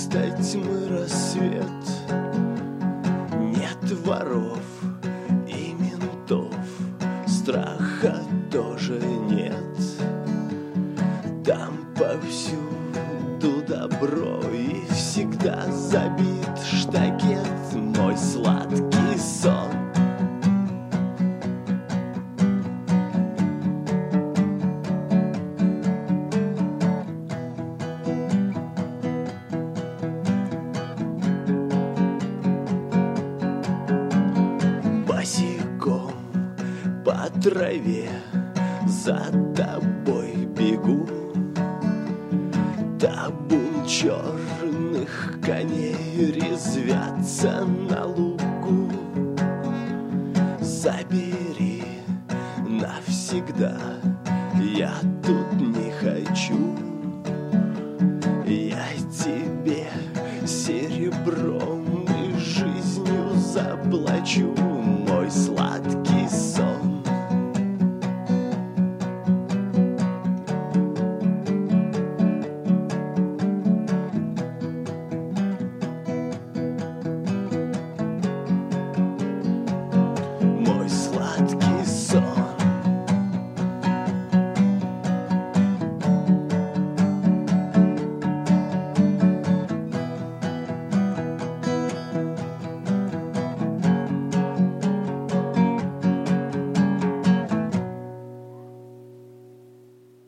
Вместо тьмы рассвет. Нет воров и ментов, страха тоже нет. Там повсюду добро и всегда забит штакет. Мой сладкий сон. Босиком по траве за тобой бегу. Табун черных коней резвятся на лугу. Забери навсегда, я тут не хочу. Я тебе серебром и жизнью заплачу.